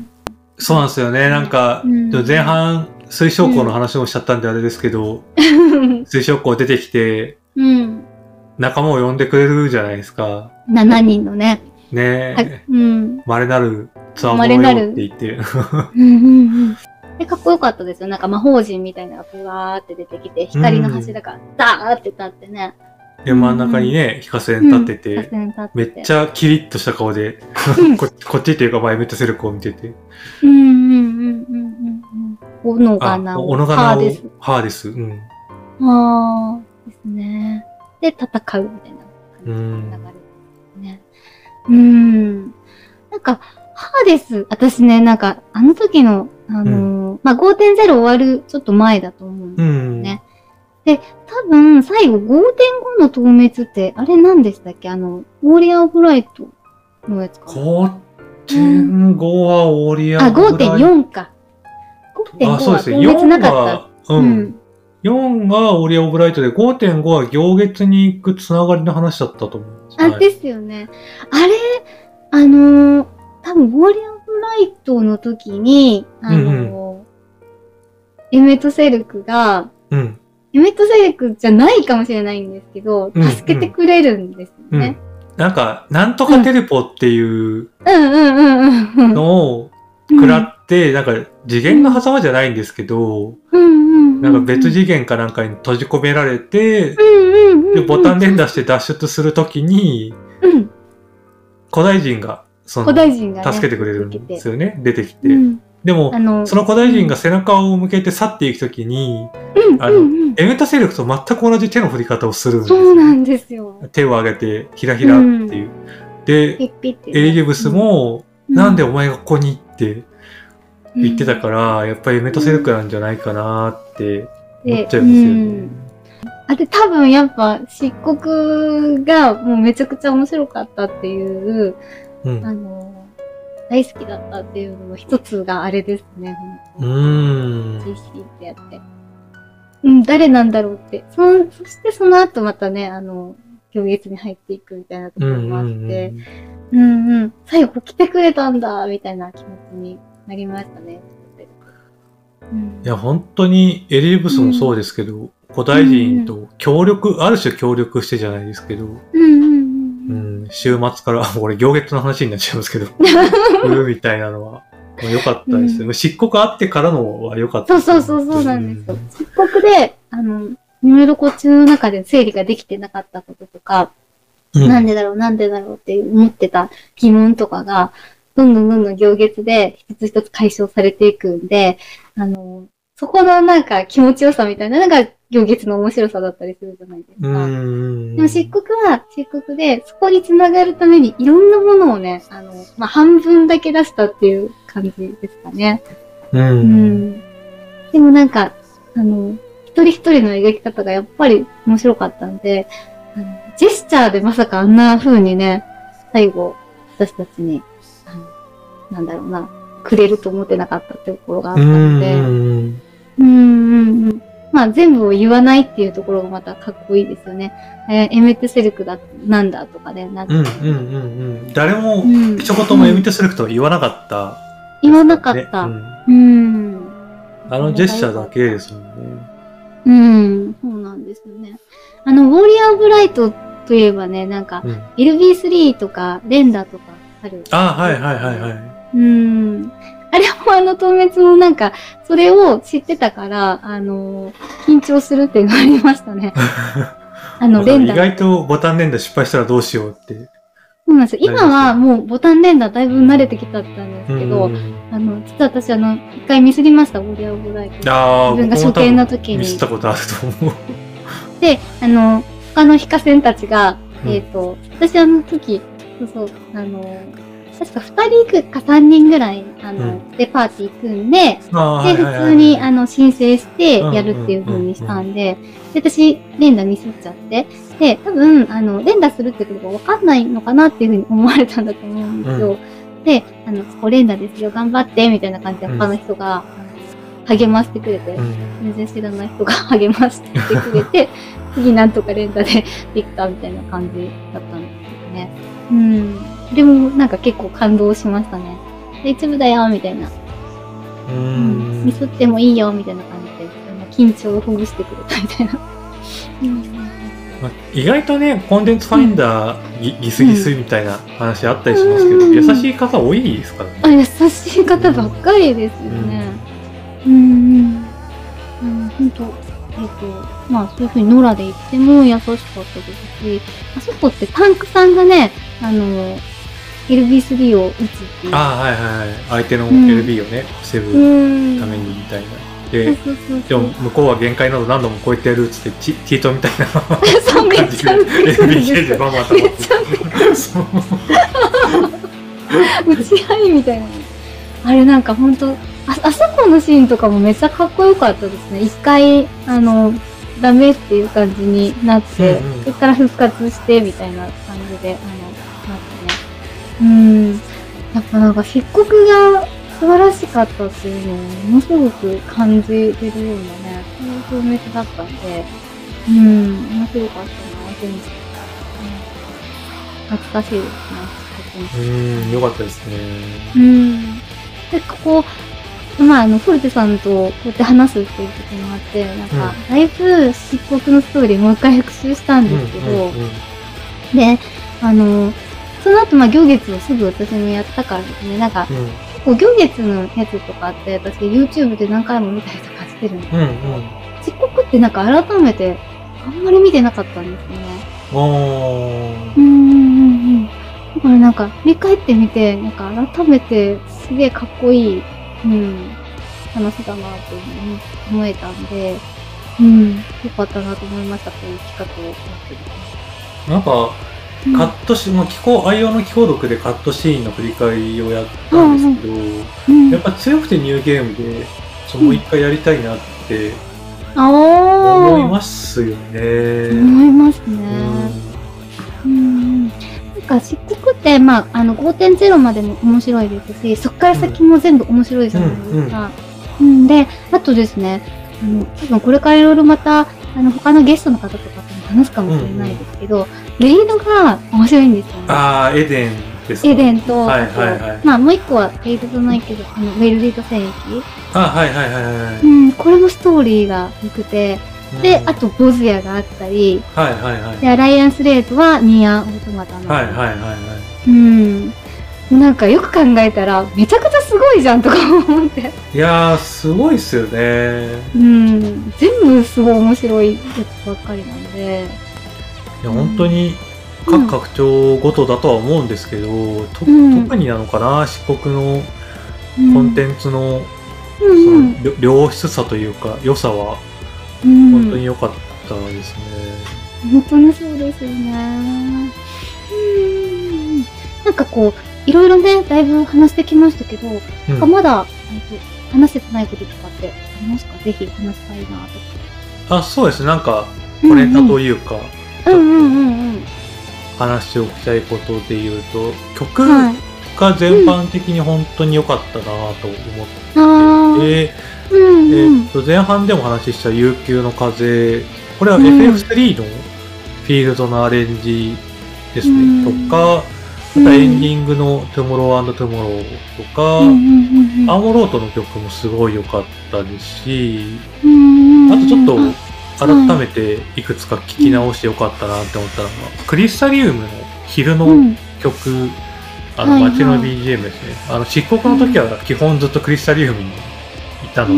そうなんですよね。なんか、うん、前半、水晶光の話をしちゃったんであれですけど、うん、水晶光出てきて、うん仲間を呼んでくれるじゃないですか。 しちにんのね。 ねえ。うん。稀なるつわものよって言って。 うんうんうん。で、かっこよかったですよ。なんか魔法陣みたいなのがふわーって出てきて、光の柱がダーって立ってね。 で、真ん中にね、非化線立ってて、うん、っててめっちゃキリッとした顔で、こ, こっちっていうかマイメットセルクを見てて。うんうんうんうんうん。 おのがなお。 おのがなお。ハーです。ハーです。うん。 あーですね。で、戦うみたいな感じの流れですね。うん。なんか、ハーデス、私ね、なんか、あの時の、あのー、うん、まあ、ごてんゼロ 終わるちょっと前だと思うんですよね。うん、で、多分、最後 ごてんご の透滅って、あれ何でしたっけあの、ウォーリアー・オブ・ライトのやつかな。 ごてんご はウォーリアー・オブ・ライト。あ、ごてんよん か。ごてんご は透滅なかった。 うん。よんがオリア・オブ・ライトで ごてんご は行月に行くつながりの話だったと思うんです。 あ、はい、ですよね。あれ、あのー、多分、ウォーリア・オブ・ライトの時に、あのーうんうん、エメトセルクが、うん、エメトセルクじゃないかもしれないんですけど、うんうん、助けてくれるんですよね。 うん、なんか、なんとかテレポっていうのを食らって、なんか次元の狭間じゃないんですけど、うんなんか別次元かなんかに閉じ込められて、でボタン連打して脱出するときに、うん、古代人がその、ね、助けてくれるんですよね、出てきて。うん、でも、その古代人が背中を向けて去っていくときに、うん、あの、うんうん、エメタセレクと全く同じ手の振り方をするんですよ、ね。 そうなんですよ。 手を上げて、ひらひらっていう。うん、で、ピッピッてね、エリギブスも、うん、なんでお前がここにって、言ってたから、うん、やっぱりメタセルクなんじゃないかなって思っちゃいますよね。うん、 あれ多分やっぱ漆黒がもうめちゃくちゃ面白かったっていう、うん、あの大好きだったっていうのの一つがあれですね。うん。ジーシー ってやって。うん、誰なんだろうって。そ, そしてその後またね、あの、行月に入っていくみたいなところもあって、うんうん、うんうん、最後来てくれたんだみたいな気持ちになりましたね。 うん、いや、本当にエリーブスもそうですけど、うん、古代人と協力、うんうん、ある種協力してじゃないですけど、うんうんうんうん、週末から、俺行月の話になっちゃいますけど、みたいなのは良かったですよ。うん、漆黒あってからのは良かった、 ね。そうそうそうそうなんですよ。漆黒で、あの、いろいろこっちの中で整理ができてなかったこととか、うん、なんでだろうなんでだろうって思ってた疑問とかが、どんどんどんどん行月で一つ一つ解消されていくんで、あの、そこのなんか気持ちよさみたいなのが行月の面白さだったりするじゃないですか。でも漆黒は漆黒で、そこに繋がるためにいろんなものをね、あの、まあ、半分だけ出したっていう感じですかね。 うん。うん、でもなんか、あの、一人一人の描き方がやっぱり面白かったんで、あのジェスチャーでまさかあんな風にね、最後、私たちに、あのなんだろうな、くれると思ってなかったっていうところがあったので、うん、うんうん。まあ全部を言わないっていうところがまたかっこいいですよね。えー、エメットセルクだ、なんだとかね。なんかうんうんうんうん。誰も一言もエメットセルクとは言わなかった、ねうん、言わなかった。うん。うん、 あのジェスチャーだけですもんね。 うん、そうなんですよね。あの、ウォーリアー・オブ・ライトといえばね、なんか、うん、エルビースリー とか、レンダとかある。 ああ、はいはいはいはい。 うん。あれもあの、透滅もなんか、それを知ってたから、あの、緊張するっていうのがありましたね。あの、連打。 意外とボタン連打失敗したらどうしようって。 そうなんですよ。今はもうボタン連打だいぶ慣れてきたったんですけど、あの、実は私あの、一回ミスりました、ウォーリアー・オブ・ライト。 ああ、 自分が初見の時に。 ミスったことあると思う。 で、あの、他のヒカセンたちが、うん、えっと、私あの時、そうそう、あの、確かふたり行くかさんにんぐらい、あの、うん、で、パーティー組んで、で、普通に、あの、申請してやるっていう風にしたんで、で、私、連打ミスっちゃって、で、多分、あの、連打するってことがわかんないのかなっていう風に思われたんだと思うんですよ。うん、で、あの、そこ連打ですよ、頑張って、みたいな感じで他の人が、うん、励ましてくれて、うん、全然知らない人が励ましてくれて、次なんとか連打でできたみたいな感じだったんですけどね。うん。でもなんか結構感動しましたね。大丈夫だよみたいな。うん。ミスってもいいよみたいな感じで、緊張をほぐしてくれたみたいな。うん、 意外とね、コンテンツファインダー、ギギスギスみたいな話あったりしますけど、うん、優しい方多いですからね。 あ、優しい方ばっかりですよね。うん。うん。うん、ほんと。えっと、まあそういう風にノラで言っても優しかったですし、あそこってタンクさんがね、あの、エルビースリー を打つっていう。 ああ、はいはいはい。相手の エルビー をね、防ぐためにみたいな。で、でも向こうは限界など何度も超えてやるっつって、チートみたいなそうめっちゃエルビー ゲージバンバン溜まって打ち合いみたいな。あれなんかほんと、あ、あそこのシーンとかもめっちゃかっこよかったですね。一回、あの、ダメっていう感じになって、うんうん、それから復活してみたいな感じで、あの、なってね。うん。やっぱなんか漆黒が素晴らしかったっていうのをものすごく感じてるようなね、そういう風滅だったんで、うん、面白かったな、全部。懐かしいですね。 うん、よかったですね。 うん。で、ここ、まあ、あの、フォルテさんとこうやって話すっていうこともあって、なんか、うん、だいぶ漆黒のストーリーもう一回復習したんですけど、うんうんうん、で、あの、その後、まあ、行月をすぐ私もやったからですね、なんか、うん、結構行月のやつとかって、私 YouTube で何回も見たりとかしてるんですけど、うんうん、漆黒ってなんか改めて、あんまり見てなかったんですよね。 おー。 うんうんうん。だからなんか、振り返ってみて、なんか改めて、すげえかっこいい、うん、話だなと思えたんで、うん、よかったなと思いました、こういう企画をやってる。なんか、うん、カットシーン、まあ、気候、愛用の気候読でカットシーンの振り返りをやったんですけど、うん、やっぱ強くてニューゲームで、ちょもう一回やりたいなって、思いますよね。 思いますね。うん。なんか、漆黒って、まあ、あの、ごてんゼロ までも面白いですし、そっから先も全部面白いじゃないですか。うん、うんうん、で、あとですね、あの、多分これからいろいろまた、あの、他のゲストの方とかとも話すかもしれないですけど、うんうん、レイドが面白いんですよね。 ああ、エデンですか。 エデンと、 はいはいはい、 まあ、もう一個はレイドじゃないけど、あの、ウェルリード戦役。 あはいはいはいはい。 うん、これもストーリーが良くて、で、あと、ボズヤがあったり、 はいはいはい。 で、アライアンスレートはニアオートマタの。 はいはいはいはい。 うん。なんかよく考えたら、めちゃくちゃすごいじゃんとか思って。 いやー、すごいっすよね。 うん。全部すごい面白いやつばっかりなんで。 いや、本当に、各拡張ごとだとは思うんですけど、うん、と特になのかな、漆黒のコンテンツの、うん、その良質さというか、良さは、うん、本当に良かったですね。 本当にそうですよね。うん。なんかこう、いろいろね、だいぶ話してきましたけど、うん、まだ、 話せてないこととかってありますか？ぜひ話したいなとか。あ、そうですね。なんか、小ネタというか、 うんうんうんうん。 話しておきたいことで言うと、曲が全般的に本当に良かったなと思っていて、うんうん、えっと、前半でも話した悠久の風、これは エフエフスリー のフィールドのアレンジですね、うん、とか、またエンディングの Tomorrow and Tomorrow とか、うんうんうん、アーモロートの曲もすごい良かったですし、うん、あとちょっと改めていくつか聞き直して良かったなって思ったのが、クリスタリウムの昼の曲、うん、あの街の ビージーエム ですね。はいはい、あの漆黒の時は基本ずっとクリスタリウムにいたので、うん、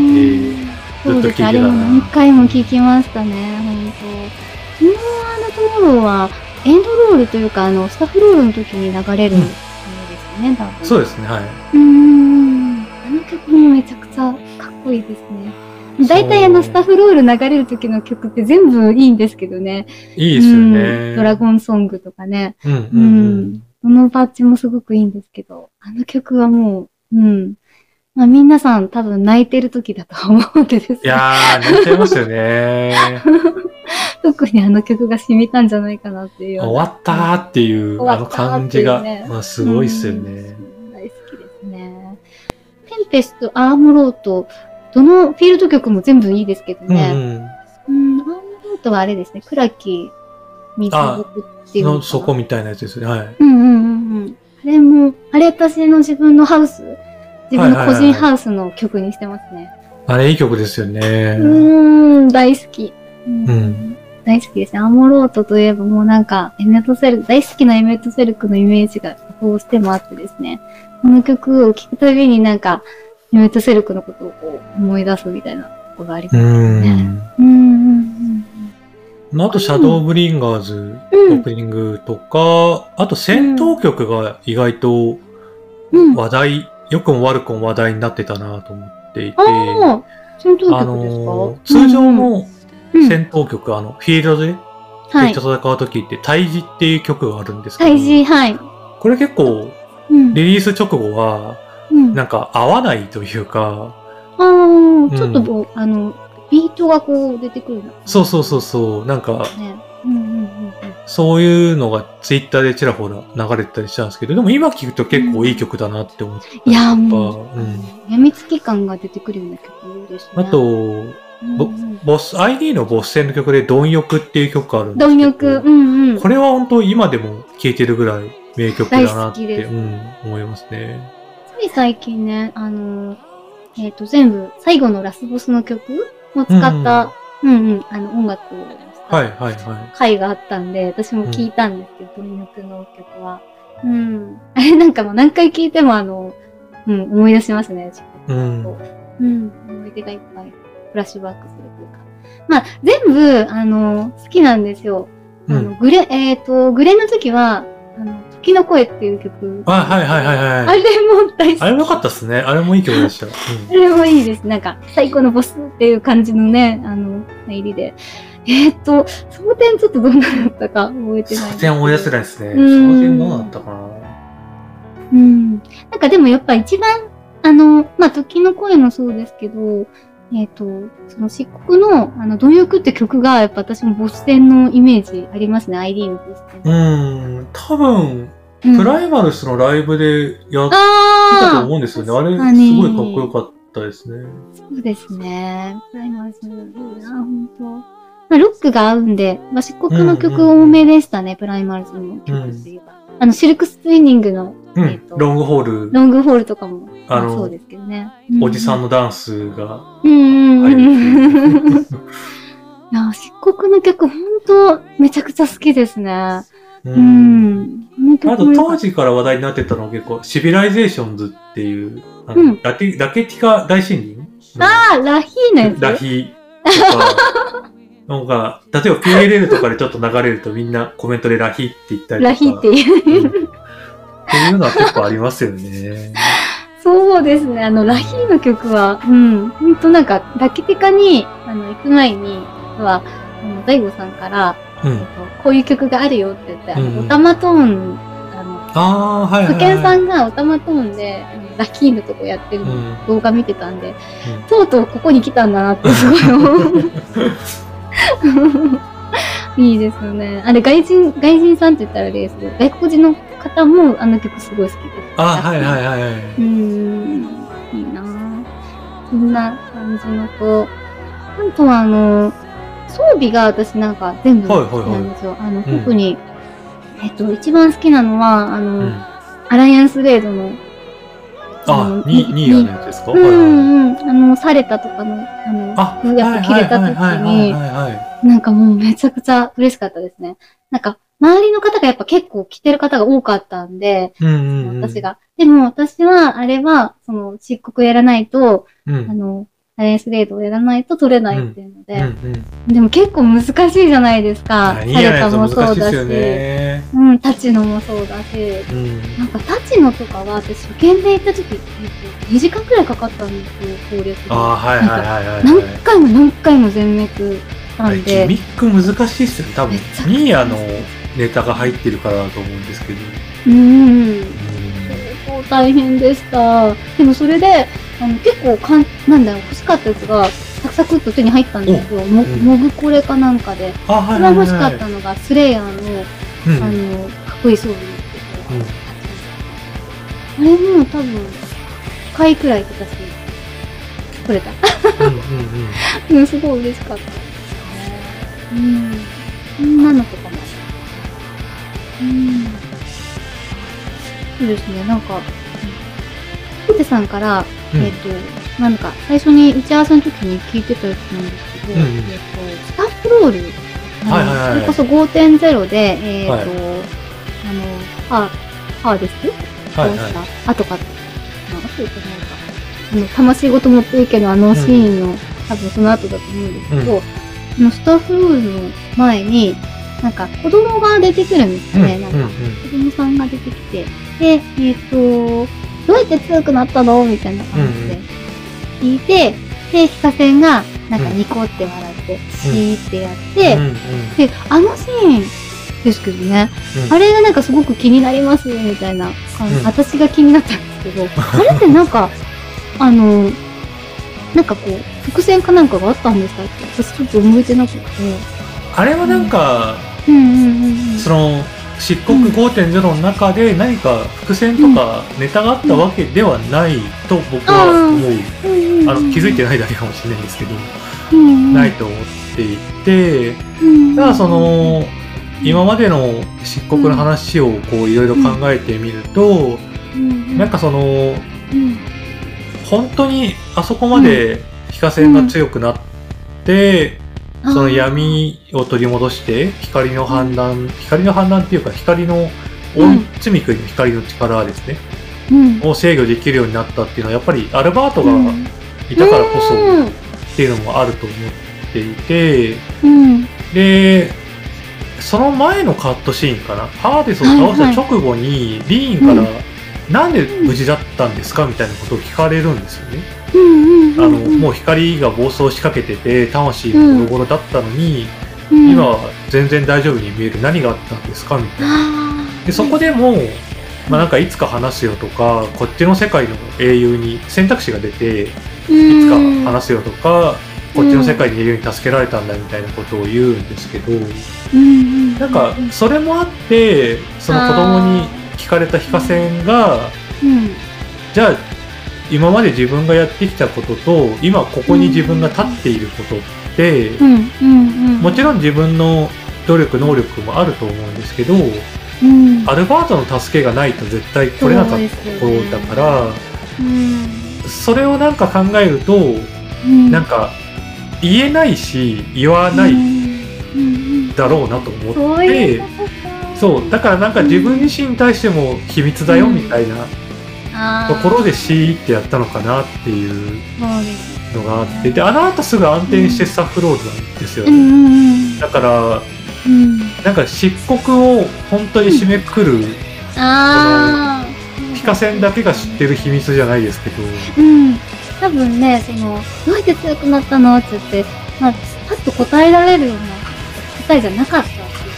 ずっと聴いてたな。あれも何回も聴きましたね、本当。トゥモロー&トゥモローはエンドロールというか、あのスタッフロールの時に流れるものですね、うん、多分。 そうですね、はい。 うーん、あの曲もめちゃくちゃかっこいいですね。だいたいあのスタッフロール流れる時の曲って全部いいんですけどね。 いいですよね。 うん、ドラゴンソングとかね。 うんうんうん。 そのパッチもすごくいいんですけど、あの曲はもう、うん。まあ皆さん多分泣いてる時だと思うんでですね。 いやー、泣いちゃいますよね。 特にあの曲が染みたんじゃないかなっていうような。 終わったーっていう、あの感じが、ね、まあすごいっすよね、うん。 大好きですね。テンペスト、アーモロート、どのフィールド曲も全部いいですけどね。うん、うん。アーモロートはあれですね、倉木水木っていうの。 そこみたいなやつですね。はい。 うんうんうんうん。あれも、あれ私の自分のハウス、自分の個人ハウスの曲にしてますね。はいはいはい、 あれいい曲ですよね。 うーん、大好き。うん、うん、大好きですね。アーモロートといえばもうなんか、エメットセルク、大好きなエメットセルクのイメージがどうしてもあってですね。この曲を聴くたびになんか、エメットセルクのことをこう思い出すみたいなところがありますね。うん。うんうんうん。あと、シャドーブリンガーズ、オープニングとか、あと戦闘曲が意外と話題、うん、良くも悪くも話題になってたなと思っていて、 あ戦闘曲ですか？あのー、通常の戦闘曲、うん、あの、フィールドで敵と戦う時って、対峙っていう曲があるんですけど、 対峙、はい。 これ結構、リリース直後は、うん、なんか合わないというか、 ああ、うん、ちょっとこう、あの、ビートがこう出てくるな。 そうそうそうそう、なんか、 ねうんうんうんうん、 そういうのがツイッターでちらほら流れてたりしたんですけど、でも今聞くと結構いい曲だなって思ったりとか、うん、いやもう、うん、 やみつき感が出てくるような曲ですね。 あと、うんうん、ボス、アイディー のボス戦の曲で、貪欲っていう曲があるんですけど、 貪欲、うんうん。 これは本当今でも聴いてるぐらい名曲だなって、うん、思いますね。 つい最近ね、あの、えっと、全部、最後のラスボスの曲を使った、うん、うん、うんうん、あの、音楽をはいはいはい。 回があったんで、私も聞いたんですけど、貪欲の曲は。うん。あれなんかもう何回聞いてもあの、うん、思い出しますね、 うん。 うん。思い出がいっぱい、フラッシュバックするというか。まあ、全部、あの、好きなんですよ。あの、うん、グレ、えっと、グレの時は、あの、時の声っていう曲。 あ、はいはいはいはい。 あれも大好き。 あれも良かったっすね。あれもいい曲でした。うん、 あれもいいです。なんか、最高のボスっていう感じのね、あの、入りで。えー、っと、その点ちょっとどんなだったか覚えてない。 その点思い出せないですね。その点どうだったかな。 うん。なんかでもやっぱ一番、あの、まあ、時の声もそうですけど、えっと、その漆黒の、あの、貪欲って曲が、やっぱ私もボス戦のイメージありますね、アイディー のボス戦。 うん、多分、プライマルスのライブでやってたと思うんですよね。あ, あれ、すごいかっこよかったですね。 そうですね。プライマルスの、いいな、ほんと。まあ、ロックが合うんで、まあ、漆黒の曲多めでしたね、うんうん、プライマルズの曲って言えば。うん、あの、シルクスツイニングの、 うん、えー、ロングホール。 ロングホールとかも、あの、まあ、そうですけどね。 おじさんのダンスが。 うんうんうん。いや、漆黒の曲、ほんと、めちゃくちゃ好きですね。うん。 うん、あと、当時から話題になってたのは結構、シビライゼーションズっていう、あの、うん、ラケ、ラケティカ大森林ああ、ラヒーのやつラヒーとか。なんか、例えば ピーエルエル とかでちょっと流れるとみんなコメントでラヒって言ったりとか。 ラヒっていう、うん。っていうのは結構ありますよね。 そうですね。あの、ラヒの曲は、うん、ほんとなんか、ラキティカに、あの、行く前には、あの、大悟さんから、うん、こういう曲があるよって言って、うん、オタマトーン、あの、 あー、はいはいはい。 福健さんがオタマトーンで、あのラキーのとこやってるうん動画見てたんで、 うんとうとうここに来たんだなってすごい思う。いいですよね。あれ、外人、外人さんって言ったらあれですけど、外国人の方もあの曲すごい好きです。 あ、はいはいはいはい。 うーん、いいなぁ。そんな感じのと、あとはあの、装備が私なんか全部好きなんですよ。あの、特に、えっと、一番好きなのは、あの、 うん、 アライアンスレードの、 あ、に、にやのやつですか？ うんうん。あの、サレタとかの、あの、 あ、 風が切れた時に、なんかもうめちゃくちゃ嬉しかったですね。なんか、周りの方がやっぱ結構着てる方が多かったんで、 うんうんうん、 私が。でも私は、あれは、その、漆黒やらないと、 うん、 あの、アライアンスレードをやらないと取れないっていうので、 うんうんうん、 でも結構難しいじゃないですか。サレタもそうだし、 ね、 うん、タチノもそうだし、うん、なんかタチノとかは私初見で行った時、にじかんくらいかかったんですよ、攻略で。 ああ、はいはいはいはい。 何回も何回も全滅したんで。 ギミック難しいっすよね。多分、ニーヤのネタが入ってるからだと思うんですけど。 うん。結構大変でした。でもそれで、あの結構かん、なんだろう、欲しかったやつが、サクサクっと手に入ったんですよ。も、モグコレかなんかで。 あ、はいはいはい。一番欲しかったのが、スレイヤーの、うん、あの、かっこいい装備ですけど、うん、あれも多分、いっかいくらい私、取れた。うんうんうん。すごい嬉しかったですね。うん。こんなのとかも。うん。そうですね、なんか、ヒデさんから、うん、えっ、ー、と、なんか、最初に打ち合わせの時に聞いてたやつなんですけど、うんうん、えっ、ー、と、スタッフロール、はいはいはい、それこそ ごてんゼロ で、えっ、ー、と、はい、あの、パー、パーですはいはい、こうした、あとか、あとかなんか、あの、魂ごと持っていけのあのシーンの、うん、多分その後だと思うんですけど、うん、そのスタッフロールの前に、なんか子供が出てくるんですよね。うん、なんか、子供さんが出てきて、で、えっ、ー、と、どうやって強くなったのみたいな感じで聞いて、うんうん、で、ヒカセンが、なんかニコって笑って、うん、シーってやって、うんうん、で、あのシーンですけどね、うん、あれがなんかすごく気になりますみたいな感じ、うん、私が気になったんですけど、あれってなんか、あの、なんかこう、伏線かなんかがあったんですかって、私ちょっと覚えてなくて。 あれはなんか、 うん、うんうんうんうん、 その、漆黒 ごてんゼロ の中で何か伏線とかネタがあったわけではないと僕は思う。あの、気づいてないだけかもしれないんですけど、ないと思っていて、だからその、今までの漆黒の話をこういろいろ考えてみると、なんかその、本当にあそこまでヒカセンが強くなって、その闇を取り戻して光の判断、うん、光の判断っていうか光の追い詰めくの光の力ですね、うん、を制御できるようになったっていうのはやっぱりアルバートがいたからこそっていうのもあると思っていて、うん、でその前のカットシーンかな、ハーデスを倒した直後にリーンから、うん、なんで無事だったんですかみたいなことを聞かれるんですよね。あのもう光が暴走しかけてて魂がボロボロだったのに、うん、今は全然大丈夫に見える、何があったんですかみたいな。でそこでも、まあ、なんかいつか話すよとか、こっちの世界の英雄に選択肢が出て、いつか話すよとか、こっちの世界の英雄に助けられたんだみたいなことを言うんですけど、なんかそれもあってその子供に聞かれたヒカセンが、じゃあ今まで自分がやってきたことと今ここに自分が立っていることって、もちろん自分の努力能力もあると思うんですけど、アルバートの助けがないと絶対来れなかったところだから、それをなんか考えると、なんか言えないし言わないだろうなと思って、そうだからなんか自分自身に対しても秘密だよみたいなところでシーってやったのかなっていうのがあって、であの後すぐ暗転してスタッフロールなんですよね。だからなんか漆黒を本当に締めくくる、ヒカセンだけが知ってる秘密じゃないですけど、 多分ね、そのどうやって強くなったのって言って、まあ、パッと答えられるような答えじゃなかった。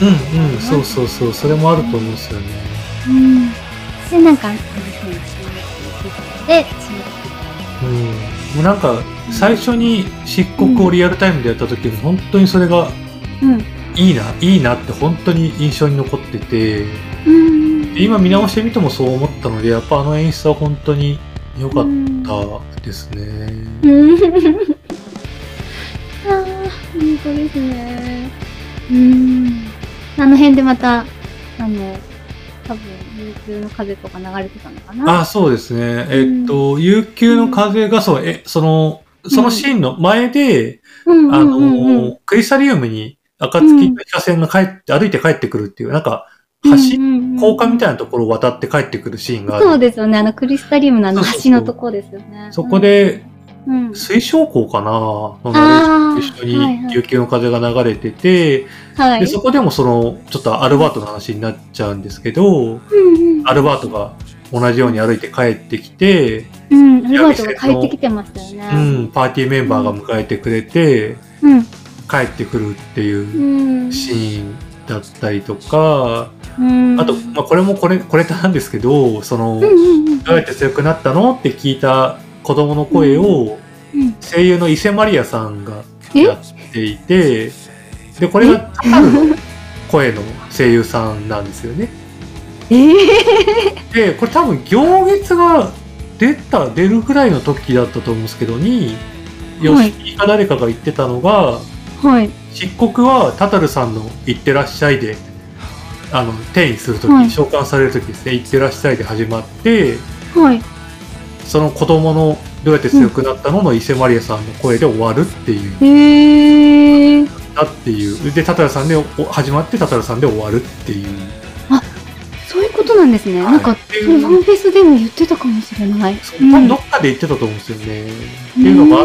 うんうん、そうそうそう、それもあると思うんですよね。 うん。で、なんか、 で、 うん。もうなんか、最初に漆黒をリアルタイムでやった時に、本当にそれが、うん。いいな、いいなって本当に印象に残ってて、うん、今見直してみてもそう思ったので、やっぱあの演出は本当に良かったですね。うん、 ああ、本当ですね。うん。あの辺でまた、あの、多分、悠久の風とか流れてたのかな。 あ、そうですね。えっと、悠久の風が、そう、え、その、そのシーンの前で、あの、クリスタリウムに、暁とヒカセンが帰って、歩いて帰ってくるっていう、なんか、橋、高架みたいなところを渡って帰ってくるシーンがある。 そうですよね。あの、クリスタリウムのあの橋のところですよね。 そこで、水晶港かなのナレーションと一緒に悠久の風が流れてて、で、そこでもその、ちょっとアルバートの話になっちゃうんですけど、アルバートが同じように歩いて帰ってきて、 うん、アルバートが帰ってきてましたよね。 うん、パーティーメンバーが迎えてくれて、うん、帰ってくるっていうシーンだったりとか、うん、あと、まあ、これもこれ、これなんですけど、その、どうやって強くなったのって聞いた子供の声を、声優の伊勢マリアさんがやっていて、で、これがタタルの声の声優さんなんですよね。えー、で、これ多分行月が出た、出るぐらいの時だったと思うんですけどに、吉木か誰かが言ってたのが、はい、漆黒はタタルさんの「いってらっしゃい」であの転移する時、はい、召喚される時ですね「いってらっしゃい」で始まって、はい、その子供のどうやって強くなったのの伊勢マリアさんの声で終わるっていう、へーだっていうでタタルさんで始まってタタルさんで終わるっていう。 あ、そういうことなんですね。はい、なんかそれファンフェスでも言ってたかもしれない。 多分どっかで言ってたと思うんですよね。っていうのがあって、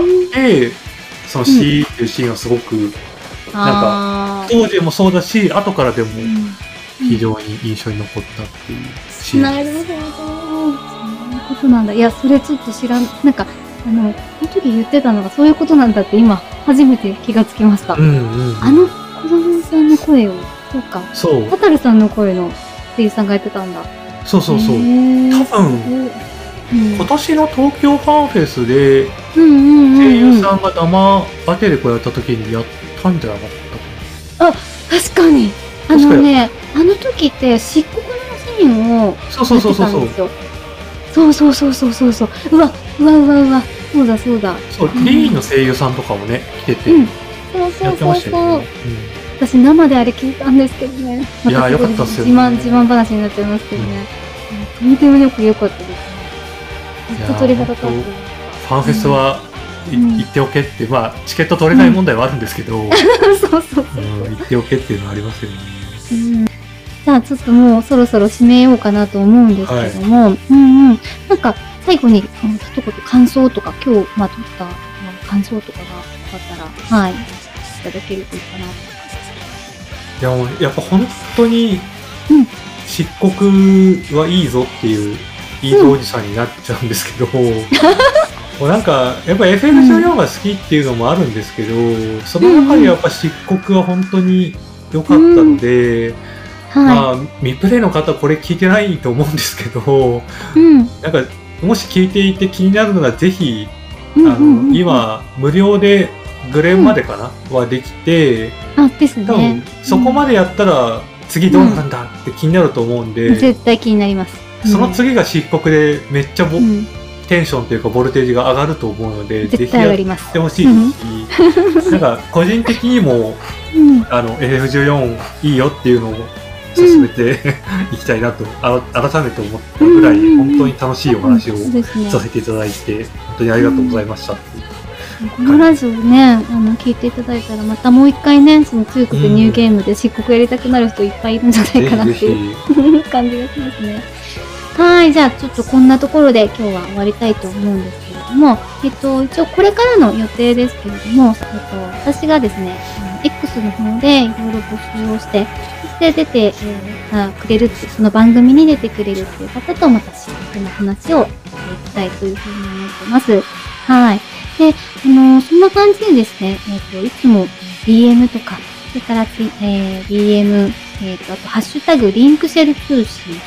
その シー っていうシーンはすごく、うん、なんか当時もそうだし後からでも非常に印象に残ったっていうシーン、 なるほど、そういうことなんだ。いや、それちょっと知らん、なんかあのその時言ってたのがそういうことなんだって今初めて気がつきました。うんうんうん、あの子供さんの声を、そうか、そうタタルさんの声の声優さんがやってたんだ。 そうそうそう。多分、うん、今年の東京ファンフェスで声優さんが生当てでこうやった時にやったんじゃなかったかな。 あ、確かに。あのね、あの時って漆黒のシーンをやってたんですよ。そうそうそうそうそうそう。うわうわうわうわ。そうだそうだ。 そう、クリーンの声優さんとかもね来てて、うん、そうそうそうそう。 私生であれ聞いたんですけどね。 いや良かったっすよね。 自慢自慢話になっちゃいますけどね。とてもよく良かったですね。ずっと鳥肌立って。 ファンフェスは行っておけって、まあチケット取れない問題はあるんですけど、そうそうそう。行っておけっていうのはありますよね。 じゃあちょっともうそろそろ締めようかなと思うんですけども、うんうん。なんか最後に一言感想とか今日まあ撮った感想とかがあったらはいいただけるといいかなと。 いやもうやっぱ本当に漆黒はいいぞっていういいおじさんになっちゃうんですけど、うん、もうなんかやっぱ エフエムじゅうよん が好きっていうのもあるんですけど、うん、その中でやっぱ漆黒は本当に良かったので、うんまあ、はい、未プレイの方これ聞いてないと思うんですけど、うん、なんかもし聞いていて気になるのがぜひ、あの今無料でグレンまでかな、うん、はできて、 あですね、 多分そこまでやったら次どうなんだって気になると思うんで、 うん、絶対気になります、 うん、その次が漆黒でめっちゃボ、うん、テンションというかボルテージが上がると思うのでぜひやってほしいですし、なんか個人的にも、うん、あの エフエフじゅうよん いいよっていうのを進めて、うん、いきたいなと改めて思ったぐらい、うん、本当に楽しいお話をさせていただいて、本当にありがとうございましたっていう。 このラジオね、あの聞いていただいたらまたもう一回ね、その中国ニューゲームで漆黒やりたくなる人いっぱいいるんじゃないかなっていう感じがしますね。はい、じゃあちょっとこんなところで今日は終わりたいと思うんですけれども、えっと一応これからの予定ですけれども、えっと私がですね、X の方でいろいろ募集をして、そして出て、えー、くれるってその番組に出てくれるっていう方とまた漆黒の話をしていきたいというふうに思ってます。はい。で、あのー、そんな感じでですね、えっと、いつも ディーエム とか、それから、えー、ディーエム、えっと、あと、ハッシュタグ、リンクシェル通信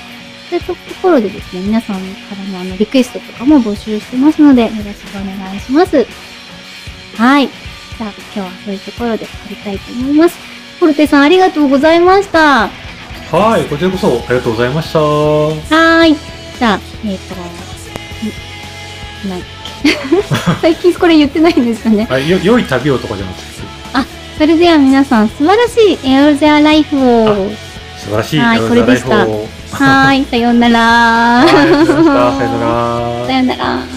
というところでですね、皆さんからのあの、リクエストとかも募集してますので、よろしくお願いします。はい。じゃあ、今日はそういうところで終わりたいと思います。ポルテさん、ありがとうございました。 はい、こちらこそありがとうございました。 はーい。じゃあ、えっ、ー、と、ない。最近これ言ってないんですよね。 はい、よ、良い旅をとかじゃなくて。 あ、それでは皆さん、素晴らしいエアロゼアライフを。 素晴らしいエアロゼアライフを。 はい、これでした。はい、さようなら。 はい、さようなら。 さようなら。